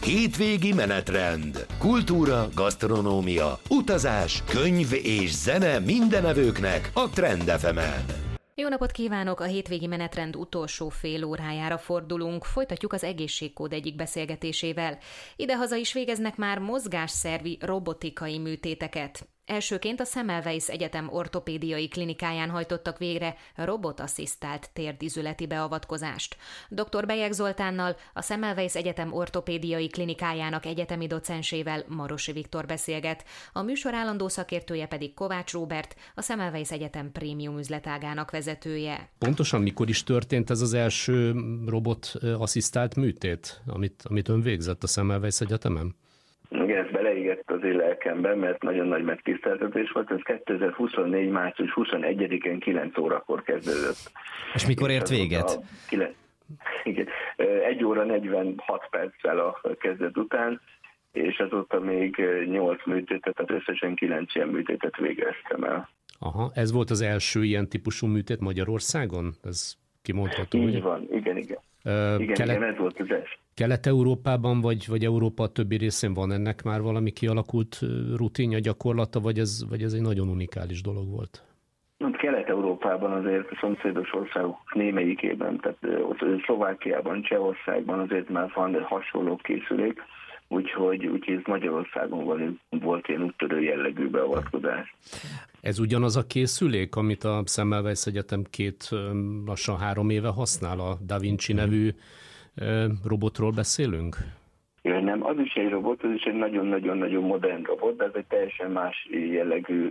Hétvégi menetrend. Kultúra, gasztronómia, utazás, könyv és zene mindenevőknek a Trend FM-en. Jó napot kívánok! A hétvégi menetrend utolsó fél órájára fordulunk. Folytatjuk az egészségkód egyik beszélgetésével. Idehaza is végeznek már mozgásszervi robotikai műtéteket. Elsőként a Semmelweis Egyetem ortopédiai klinikáján hajtottak végre robotasszisztált térdizületi beavatkozást. Dr. Bejek Zoltánnal, a Semmelweis Egyetem ortopédiai klinikájának egyetemi docensével Marosi Viktor beszélget, a műsor állandó szakértője pedig Kovács Róbert, a Semmelweis Egyetem prémium üzletágának vezetője. Pontosan mikor is történt ez az első robotasszisztált műtét, amit ön végzett a Semmelweis Egyetemen? Igen, ez beleégett az én lelkemben, mert nagyon nagy megtiszteltetés volt. Ez 2024. március 21-én 9 órakor kezdődött. És mikor ért véget? Igen, 1 óra 46 perccel a kezdet után, és azóta még 8 műtétet, tehát összesen 9 ilyen műtétet végeztem el. Aha, ez volt az első ilyen típusú műtét Magyarországon? Ez kimondható? Így van, igen. Igen, ez volt az első. Kelet-Európában vagy Európa többi részén van ennek már valami kialakult rutinja, gyakorlata, vagy ez egy nagyon unikális dolog volt? Kelet-Európában azért a szomszédos országok némelyikében, tehát Szlovákiában, Csehországban azért már van hasonló készülék, úgyhogy ez Magyarországon volt ilyen úttörő jellegű beavatkozás. Ez ugyanaz a készülék, amit a Semmelweis Egyetem lassan 3 éve használ, a Da Vinci nevű robotról beszélünk? Nem, az is egy robot, az is egy nagyon-nagyon-nagyon modern robot, de ez egy teljesen más jellegű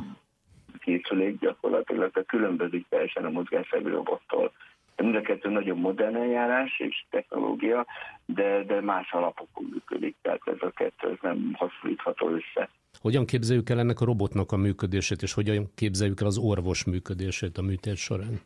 készülék gyakorlatilag, tehát különbözik teljesen a mozgásszervi robottól. Mind a kettő nagyon modern eljárás és technológia, de más alapokon működik, tehát ez a kettő ez nem hasonlítható össze. Hogyan képzeljük el ennek a robotnak a működését, és hogyan képzeljük el az orvos működését a műtét során?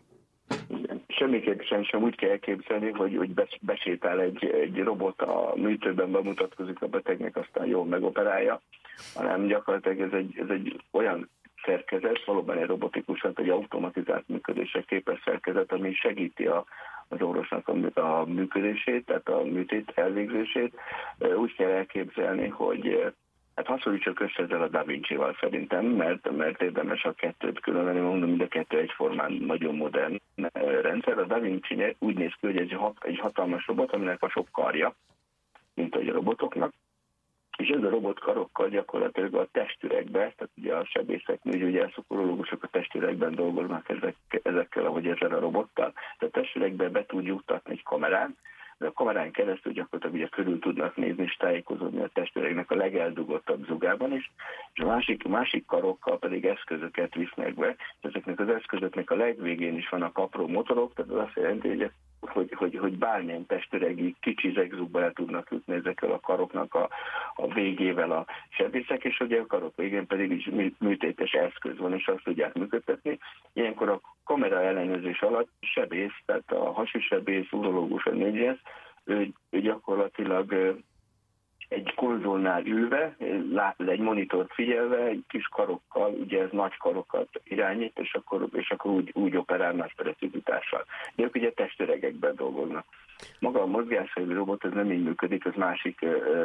Semmiképpen sem úgy kell elképzelni, hogy besétál egy robot a műtőben, bemutatkozik a betegnek, aztán jól megoperálja, hanem gyakorlatilag ez egy olyan szerkezet, valóban egy robotikus, egy automatizált működésre képes szerkezet, ami segíti az orvosnak a működését, tehát a műtét elvégzését. Úgy kell elképzelni, hogy hasonlítsuk össze ezzel a Da Vinci-val szerintem, mert érdemes a kettőt különvenni, mondom, mind a kettő egyformán nagyon modern rendszer. A Da Vinci úgy néz ki, hogy egy hatalmas robot, aminek a sok karja, mint a robotoknak, és ez a robot karokkal gyakorlatilag a testüregbe, tehát ugye a sebészeknél, ugye a szakorológusok a testüregben dolgoznak ezekkel, ahogy ezzel a robottal, tehát a testüregbe be tud juttatni egy kamerán, de a kamerán keresztül gyakorlatilag ugye körül tudnak nézni és tájékozódni a testüregnek a legeldugottabb zugában is, és a másik karokkal pedig eszközöket visznek be, és ezeknek az eszközöknek a legvégén is vannak apró motorok, tehát az azt jelenti, hogy bármilyen testüregi kicsi zegzugba el tudnak jutni ezekkel a karoknak a végével a sebészek, és ugye a karok végén pedig is műtétes eszköz van, és azt tudják működtetni. Ilyenkor a kamera ellenőrzés alatt sebész, tehát a hasisebész, urológus, a négyes, ő gyakorlatilag egy konzolnál ülve, egy monitort figyelve, egy kis karokkal, ugye ez nagy karokat irányít, és akkor úgy operál nagy precizitással. De ők ugye testüregekben dolgoznak. Maga a mozgásszervi robot, ez nem így működik, ez másik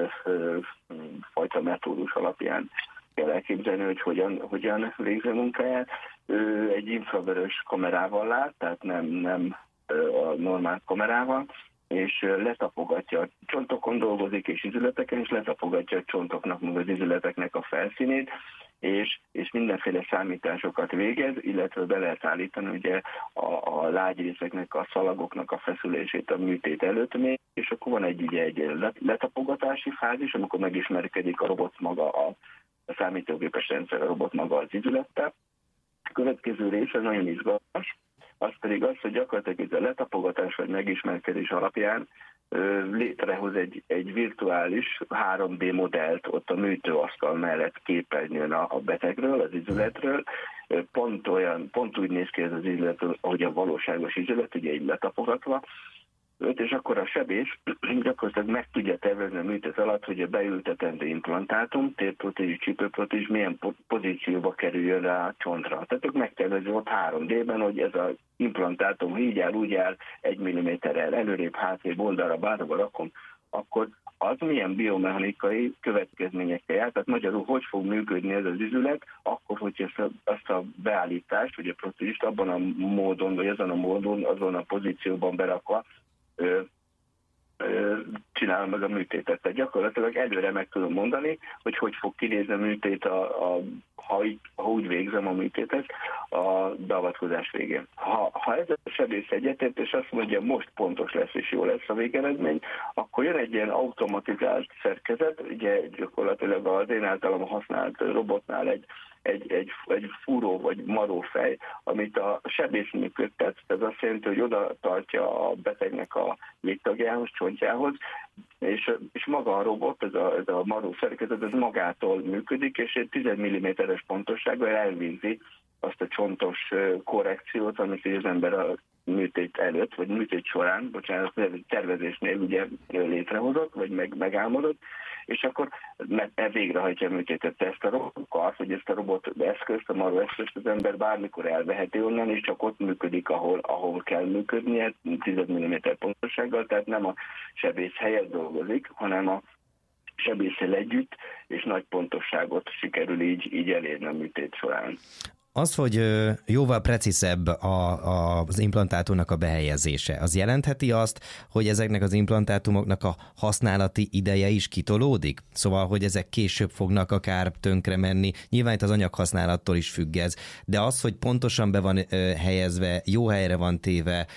fajta metódus alapján kell elképzelni, hogy hogyan végzi a munkáját. Ő egy infravörös kamerával lát, tehát nem a normál kamerával, és letapogatja a csontokon dolgozik, és izületeken, és letapogatja a csontoknak, meg az izületeknek a felszínét, és mindenféle számításokat végez, illetve be lehet állítani ugye a lágyrészeknek, a szalagoknak a feszülését a műtét előtt még, és akkor van egy letapogatási fázis, amikor megismerkedik a robot maga, a számítógépes rendszer, a robot maga az izülettel. A következő része nagyon izgalmas, az pedig az, hogy gyakorlatilag ez a letapogatás vagy megismerkedés alapján létrehoz egy virtuális 3D modellt ott a műtőasztal mellett képernyőn a betegről, az izületről. Pont úgy néz ki ez az izület, ahogy a valóságos izület, ugye így letapogatva. És akkor a sebész gyakorlatilag meg tudja tervezni a műtét alatt, hogy a beültetendő implantátum, térprotézis, csípőprotézis milyen pozícióba kerüljön rá a csontra. Tehát ők megtervezni ott 3D-ben, hogy ez az implantátum így áll, úgy áll, 1 mm-rel előrébb, hátrébb, oldalra, bárhova rakom, akkor az milyen biomechanikai következményekkel jár, tehát magyarul hogy fog működni ez az izület, akkor, hogy ezt a beállítást, vagy a protézist abban a módon, vagy ezen a módon, azon a pozícióban berakva csinálom meg a műtétet. Tehát gyakorlatilag előre meg tudom mondani, hogy fog kinézni a műtét, ha úgy végzem a műtétet a beavatkozás végén. Ha ez a sebész egyetért, és azt mondja, most pontos lesz és jó lesz a végeredmény, akkor jön egy ilyen automatizált szerkezet, ugye gyakorlatilag az én általam használt robotnál egy fúró vagy marófej, amit a sebész működtet, ez azt jelenti, hogy oda tartja a betegnek a végtagjához, csontjához, és maga a robot, ez a maró szerkezet, ez magától működik, és egy 10 mm-es pontossággal elvégzi azt a csontos korrekciót, amit az ember a műtét előtt, vagy műtét során, tervezésnél ugye létrehozott, vagy megálmodott, és akkor végrehajtja a műtétet. Ezt a robotkart, vagy ezt a robot eszközt, a maró eszközt az ember bármikor elveheti onnan, és csak ott működik, ahol kell működnie, 10 mm pontossággal, tehát nem a sebész helyett dolgozik, hanem a sebésszel együtt, és nagy pontosságot sikerül így elérni a műtét során. Az, hogy jóval precízebb az implantátumnak a behelyezése, az jelentheti azt, hogy ezeknek az implantátumoknak a használati ideje is kitolódik? Szóval, hogy ezek később fognak akár tönkre menni. Nyilván itt az anyaghasználattól is függ ez, de az, hogy pontosan be van helyezve, jó helyre van téve,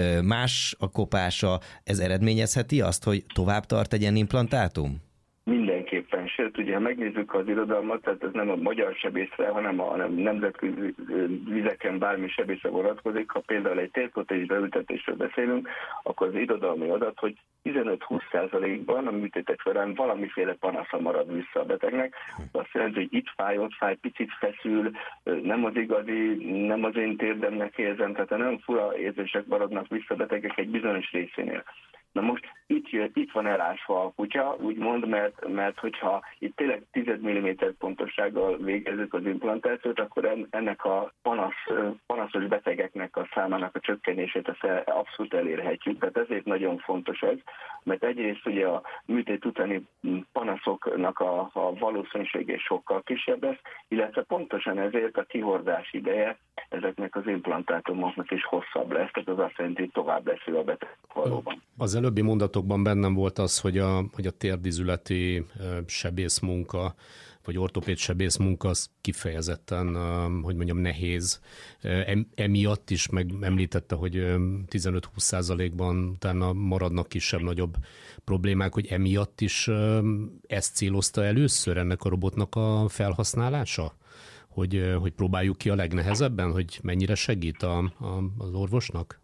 más a kopása, ez eredményezheti azt, hogy tovább tart egy ilyen implantátum? Mindenképpen, sőt, ugye ha megnézzük az irodalmat, tehát ez nem a magyar sebészre, hanem a nemzetközi vizeken bármi sebészre vonatkozik. Ha például egy térprotézis beültetésről beszélünk, akkor az irodalmi adat, hogy 15-20%-ban a műtétek során valamiféle panasza marad vissza a betegnek. Azt jelenti, hogy itt fáj, ott fáj, picit feszül, nem az igazi, nem az én térdemnek érzem, tehát nagyon fura érzések maradnak vissza a betegek egy bizonyos részénél. Na most itt van elásva a kutya, úgymond, mert hogyha itt tényleg 10 mm pontossággal végezzük az implantációt, akkor ennek a panaszos betegeknek a számának a csökkenését abszolút elérhetjük. Tehát ezért nagyon fontos ez, mert egyrészt ugye a műtét utáni panaszoknak a valószínűsége sokkal kisebb lesz, illetve pontosan ezért a kihordás ideje ezeknek az implantátumoknak is hosszabb lesz, tehát az azt jelenti, hogy tovább lesz a beteg valóban. Az előbbi mondatokban bennem volt az, hogy a térdizületi sebészmunka, vagy ortopéd sebészmunka az kifejezetten, hogy mondjam, nehéz. Emiatt is említette, hogy 15-20%-ban utána maradnak kisebb-nagyobb problémák, hogy emiatt is ezt célozta először ennek a robotnak a felhasználása? Hogy próbáljuk ki a legnehezebben, hogy mennyire segít az orvosnak?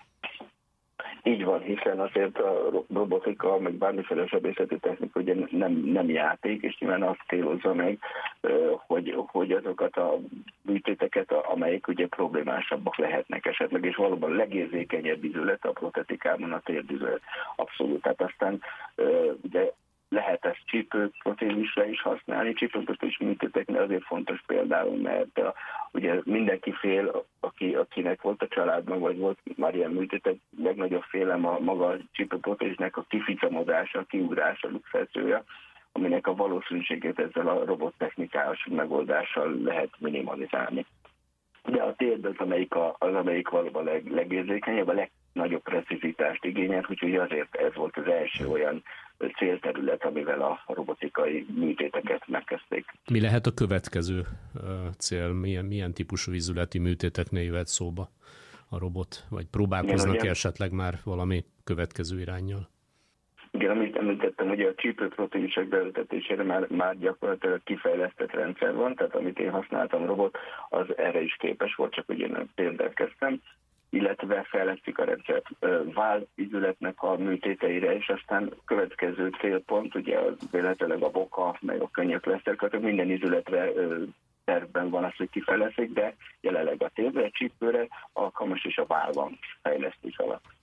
Így van, hiszen azért a robotika, meg bármiféle sebészeti technika ugye nem játék, és nyilván azt célozza meg, hogy azokat a műtéteket, amelyek ugye problémásabbak lehetnek esetleg, és valóban legérzékenyebb izület a protetikában a térdizület. Abszolút. Tehát aztán ugye lehet ezt csípőprotézisre is használni. Csípőprotézis műtéteknél azért fontos például, mert ugye mindenki fél, akinek volt a családban, vagy volt már ilyen műtétek, legnagyobb félem a maga csípőprotézisnek a kificamodása, a kiugrása, a luxációja, aminek a valószínűségét ezzel a robottechnikás megoldással lehet minimalizálni. De a térd amelyik valóban legérzékenyebb, a legnagyobb precizitást igényel, úgyhogy azért ez volt az első olyan célterület, amivel a robotikai műtéteket megkezdték. Mi lehet a következő cél? Milyen típusú izületi műtéteknél jöhet szóba a robot? Vagy próbálkoznak esetleg már valami következő iránnyal? Igen, amit említettem, ugye a csípőprotézisek beültetésére már gyakorlatilag kifejlesztett rendszer van, tehát amit én használtam robot, az erre is képes volt, csak ugye én példát kezdtem, illetve fejlesztik a rendszert vállizületnek a műtéteire, és aztán következő célpont, ugye véletlenül a boka, meg a könnyek leszterkötök, minden izületre tervben van az, hogy kifejlesztik, de jelenleg a térdre, a csípőre alkalmas, és a vállban fejlesztés alatt.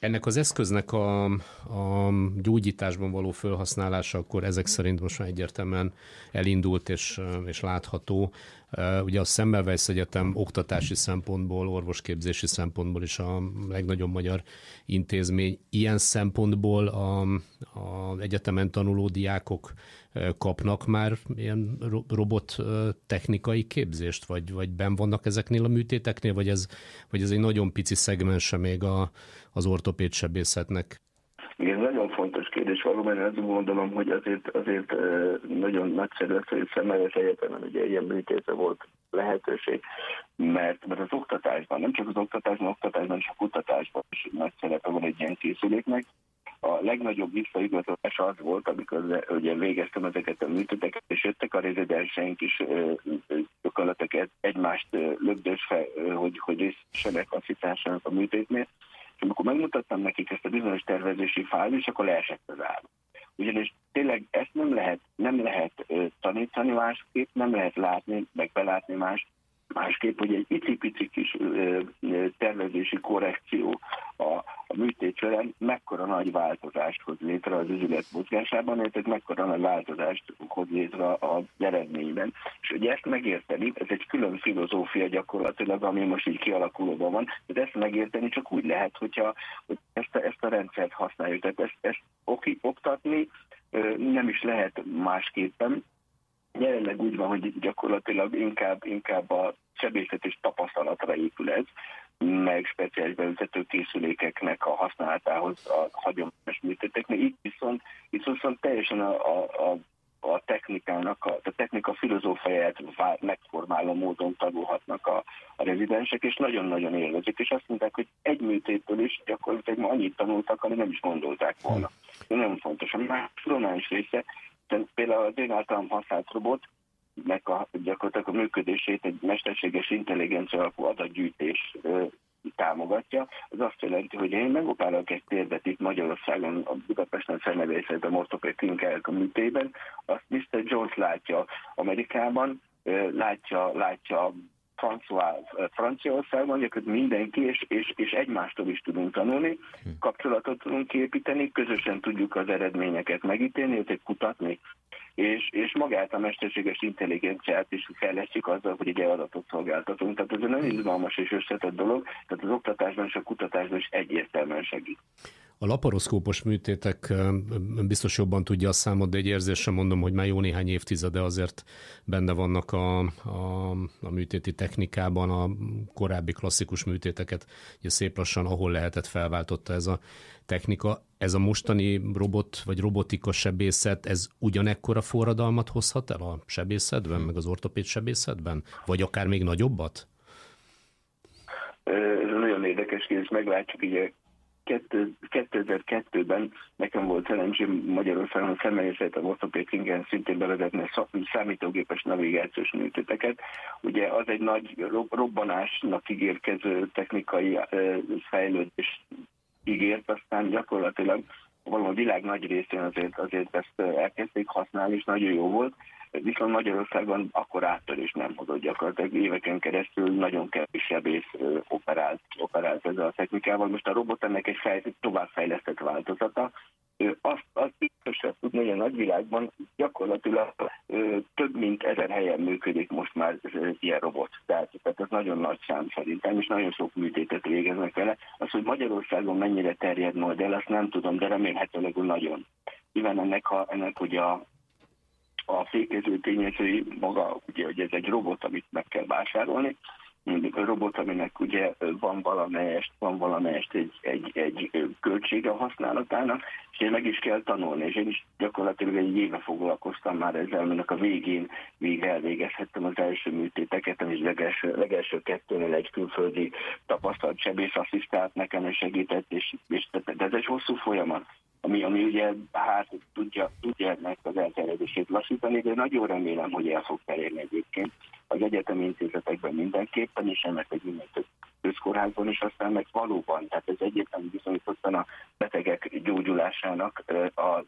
Ennek az eszköznek a gyógyításban való felhasználása akkor ezek szerint most már egyértelműen elindult és látható. Ugye a Semmelweis Egyetem oktatási szempontból, orvosképzési szempontból is a legnagyobb magyar intézmény. Ilyen szempontból az egyetemen tanuló diákok kapnak már ilyen robottechnikai képzést, vagy benn vannak ezeknél a műtéteknél, vagy ez egy nagyon pici szegmense még az ortopéd sebészetnek? Igen, nagyon fontos kérdés valóban, én azt gondolom, hogy azért nagyon nagyszerű az, hogy Semmelweis Egyetemen ugye ilyen műtétre volt lehetőség, mert az oktatásban, nem csak az oktatásban és a kutatásban is nagy szerepe van egy ilyen készüléknek. A legnagyobb visszaigazolás az volt, amikor ugye végeztem ezeket a műtéteket, és jöttek a rezidenseink is gyakorlatilag egymást lögdösve, hogy részesek asszisztálsanak a műtétnél. És amikor megmutattam nekik ezt a bizonyos tervezési fájlt, és akkor leesett az állam. Ugyanis tényleg ezt nem lehet tanítani másképp, nem lehet látni, meg belátni másképp, hogy egy icipici kis tervezési korrekció a műtét során mekkora nagy változást hoz létre az üzület mozgásában, tehát mekkora nagy változást hoz létre az eredményben. És hogy ezt megérteni, ez egy külön filozófia gyakorlatilag, ami most így kialakulóban van, de ezt megérteni csak úgy lehet, hogy ezt a rendszert használjuk. Tehát ezt oktatni nem is lehet másképpen. Jelenleg úgy van, hogy gyakorlatilag inkább a sebészet és tapasztalatra épül ez, meg speciális beültető készülékeknek a használatához a hagyományos műtéteknek. Itt viszont teljesen a technikának, a technika filozófiáját megformáló módon tanulhatnak a rezidensek, és nagyon-nagyon élvezik, és azt mondták, hogy egy műtétől is gyakorlatilag ma annyit tanultak, ami nem is gondolták volna. Ez nagyon fontos. A más része, például az én általam használt robot, gyakorlatilag a működését egy mesterséges intelligencia alapú adatgyűjtés támogatja. Az azt jelenti, hogy én megoperálok egy térdet itt Magyarországon, a Budapesten Semmelweis Egyetem ortopéd klinikájának a műtében, azt Mr. Jones látja Amerikában, látja Franciaországban, gyakorlatilag mindenki, és egymástól is tudunk tanulni, kapcsolatot tudunk kiépíteni, közösen tudjuk az eredményeket megítélni, őket kutatni, és magát a mesterséges intelligenciát is fejlesztjük azzal, hogy egy adatot szolgáltatunk. Tehát ez egy nagyon izgalmas és összetett dolog, tehát az oktatásban és a kutatásban is egyértelműen segít. A laparoszkópos műtétek biztos jobban tudja a számot, de egy érzésre mondom, hogy már jó néhány évtizede azért benne vannak a műtéti technikában, a korábbi klasszikus műtéteket, ugye szép lassan, ahol lehetett, felváltotta ez a technika. Ez a mostani robot vagy robotika sebészet, ez ugyanekkora forradalmat hozhat el a sebészetben, meg az ortopéd sebészetben? Vagy akár még nagyobbat? Ez nagyon érdekes kérdés, meglátjuk így. 2002-ben nekem volt szerencsém Magyarországon a Semmelweis Egyetem ortopéd klinikáján szintén bevezetni a számítógépes navigációs műtéteket. Ugye az egy nagy robbanásnak ígérkező technikai fejlődés ígért, aztán gyakorlatilag valami világ nagy részén azért ezt elkezdték használni, és nagyon jó volt. Viszont Magyarországon akkor áttörés nem hozott gyakorlatilag. Éveken keresztül nagyon kevés sebész operált ezzel a technikával. Most a robot ennek egy továbbfejlesztett változata. Azt biztosan tudni, hogy a nagyvilágban gyakorlatilag több mint 1000 helyen működik most már ilyen robot. Tehát ez nagyon nagy szám szerintem, és nagyon sok műtétet végeznek vele. Az, hogy Magyarországon mennyire terjed majd el, azt nem tudom, de remélhetőleg nagyon. Nyilván ennek ugye a fékező tényezői maga, ugye, hogy ez egy robot, amit meg kell vásárolni, robot, aminek ugye van valamelyest egy költsége a használatának, és én meg is kell tanulni, és én is gyakorlatilag egy éve foglalkoztam már ezzel, aminek a végén elvégezhettem az első műtéteket, és legelső kettőnél egy külföldi tapasztalt sebészasszisztált nekem segített, de ez egy hosszú folyamat, ami ugye tudja ennek az elterjedését lassítani, de nagyon remélem, hogy el fog terjedni egyébként az egyetemi intézetekben mindenképpen, és ennek egy minden több közkórházban is, aztán meg valóban, tehát ez egyébként bizonyítottan a betegek gyógyulásának a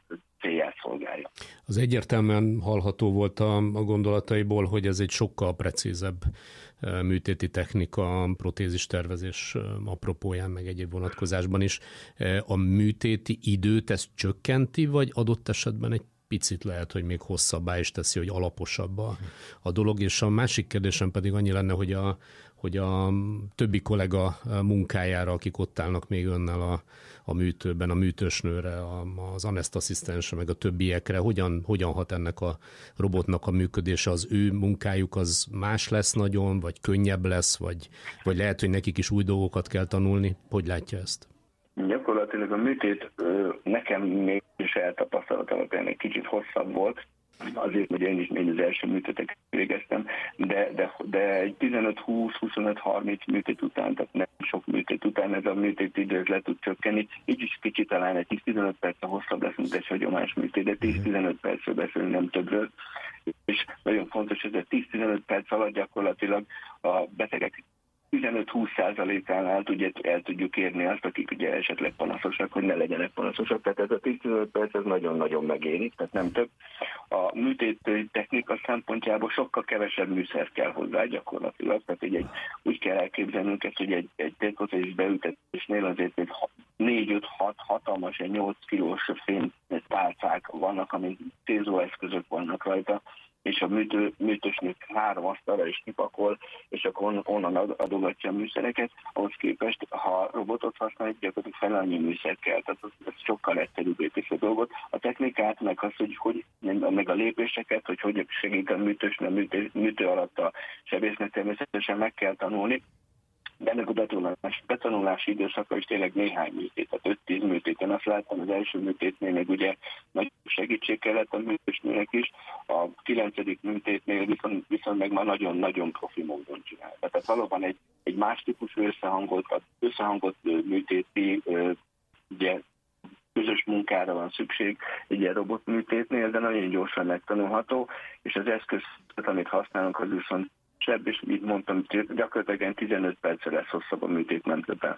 célját szolgálja. Az egyértelműen hallható volt a gondolataiból, hogy ez egy sokkal precízebb műtéti technika, protézis tervezés apropóján, meg egyéb vonatkozásban is. A műtéti időt ez csökkenti, vagy adott esetben egy picit lehet, hogy még hosszabbá is teszi, hogy alaposabb a dolog, és a másik kérdésem pedig annyi lenne, hogy a többi kollega munkájára, akik ott állnak még önnel a műtőben, a műtősnőre, az anesztasszisztensre, meg a többiekre, hogyan hat ennek a robotnak a működése, az ő munkájuk az más lesz nagyon, vagy könnyebb lesz, vagy lehet, hogy nekik is új dolgokat kell tanulni? Hogy látja ezt? Gyakorlatilag a műtét nekem még saját tapasztalat alapján egy kicsit hosszabb volt, azért, hogy én is még az első műtétek végeztem, de egy 15-20-25-30 műtét után, tehát nem sok műtét után ez a műtét idő le tud csökkenni. Így is kicsit talán egy 10-15 perc hosszabb lesz, mint egy hagyományos műtét, de 10-15 percről beszélünk, nem többről. És nagyon fontos, hogy ez 10-15 perc alatt gyakorlatilag a betegek 15-20%-ánál el tudjuk érni azt, akik ugye esetleg panaszosak, hogy ne legyenek panaszosak. Tehát ez a 10-15 perc ez nagyon-nagyon megéri, tehát nem több. A műtét technika szempontjából sokkal kevesebb műszer kell hozzá gyakorlatilag. Tehát úgy kell elképzelnünk ezt, hogy egy térprotézis beültetésnél azért 4-5-6 hatalmas, 8 kilós fénytálcák vannak, amik célzóeszközök vannak rajta, és a műtősnök 3 asztalra is kipakol, és akkor onnan adogatja a műszereket. Ahhoz képest, ha robotot használjuk, gyakorlatilag fel annyi műszer kell, tehát ez sokkal egyszerűbbé teszi a dolgot. A technikát, meg az, meg a lépéseket, hogy segít a műtő alatt a sebésznek természetesen meg kell tanulni, de ennek a betanulási időszaka is tényleg néhány műtét, tehát 5-10 műtét. Én azt láttam, az első műtétnél még ugye nagy segítség kellett a műtősnőnek is, a 9. műtétnél viszont meg már nagyon-nagyon profi módon csinál. Tehát valóban egy más típusú összehangolt műtéti, ugye közös munkára van szükség egy ilyen robotműtétnél, de nagyon gyorsan megtanulható, és az eszköz, amit használunk, az viszont sebb, és így mondtam, gyakorlatilag 15 percre lesz hosszabb a műtét, nem többen.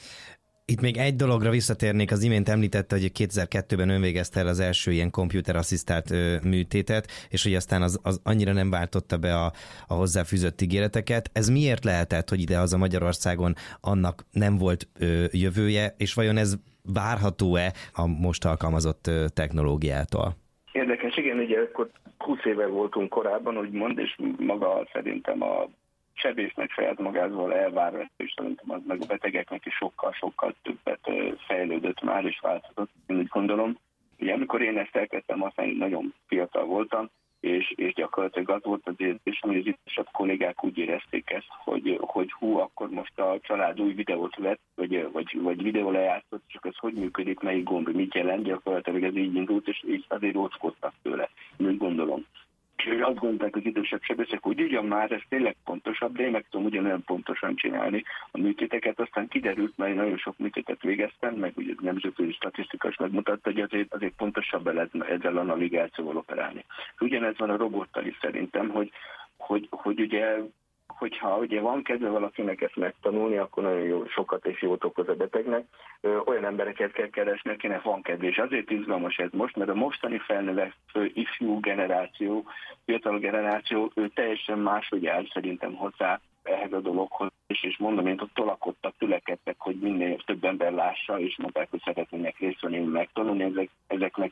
Itt még egy dologra visszatérnék, az imént említette, hogy 2002-ben ön végezte el az első ilyen kompjúterasszisztált műtétet, és hogy aztán az annyira nem váltotta be a hozzáfűzött ígéreteket. Ez miért lehetett, hogy idehaza Magyarországon annak nem volt jövője, és vajon ez várható-e a most alkalmazott technológiától? Érdekes, igen, ugye akkor 20 éve voltunk korábban, úgymond, és maga szerintem a sebésznek saját magával elvárva, és szerintem az meg a betegeknek is sokkal többet fejlődött már, és változott, én úgy gondolom. Ugye amikor én ezt elkezdtem, aztán nagyon fiatal voltam, és gyakorlatilag az volt az érzés, hogy az idősebb kollégák úgy érezték ezt, hogy akkor most a család új videót vett, vagy videó lejátszott, csak ez hogy működik, melyik gomb, mit jelent, gyakorlatilag ez így indult, és így azért óckodtak tőle, úgy gondolom. És azt gondolták az idősebb sebészek, hogy ugyan már ez tényleg pontosabb, de én meg tudom ugyanolyan pontosan csinálni a műtéteket. Aztán kiderült, mert nagyon sok műtétet végeztem, meg ugye a nemzetközi statisztika is megmutatta, hogy azért pontosabb lehet ezzel a navigációval operálni. Ugyanez van a robottal is szerintem, hogy ugye hogyha ugye van kedve valakinek ezt megtanulni, akkor nagyon jó, sokat és jót okoz a betegnek. Olyan embereket kell keresni, akinek van kedve, és azért izgalmas ez most, mert a mostani felnövekvő ifjú generáció, fiatal generáció, ő teljesen máshogy áll szerintem hozzá ehhez a dologhoz, és mondom, én ott tolakodtak, tülekedtek, hogy minél több ember lássa, és mondták, hogy szeretnének részt venni, megtanulni ezeknek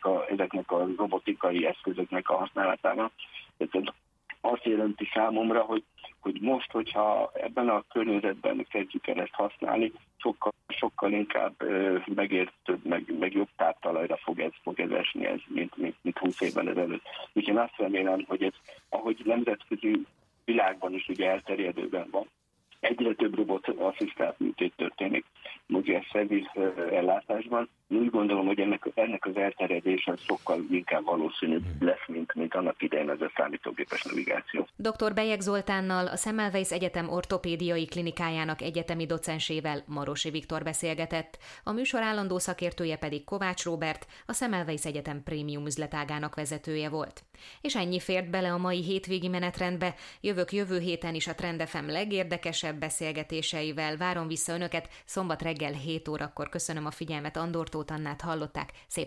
a robotikai eszközöknek a használatában. Ez azt jelenti számomra, hogy most, hogyha ebben a környezetben kezdjük el ezt használni, sokkal inkább megértőbb, meg jobb táptalajra fog ez esni, mint 20 évvel ezelőtt. Úgyhogy én azt remélem, hogy ez, ahogy nemzetközi világban is ugye elterjedőben van, egyre több robotasszisztált műtét történik ugye szerviz ellátásban. Úgy gondolom, hogy ennek az elterjedése sokkal inkább valószínűbb lesz, mint annak idején az a számítógépes navigáció. Dr. Bejeg Zoltánnal, a Semmelweis Egyetem ortopédiai klinikájának egyetemi docensével Marosi Viktor beszélgetett, a műsor állandó szakértője pedig Kovács Róbert, a Semmelweis Egyetem prémium üzletágának vezetője volt. És ennyi fért bele a mai hétvégi menetrendbe, jövök jövő héten is a Trend FM legérdekesebb beszélgetéseivel, várom vissza önöket szombat reggel 7 órakor. Köszönöm a figyelmet, Andor Tóth Annát hallották, szép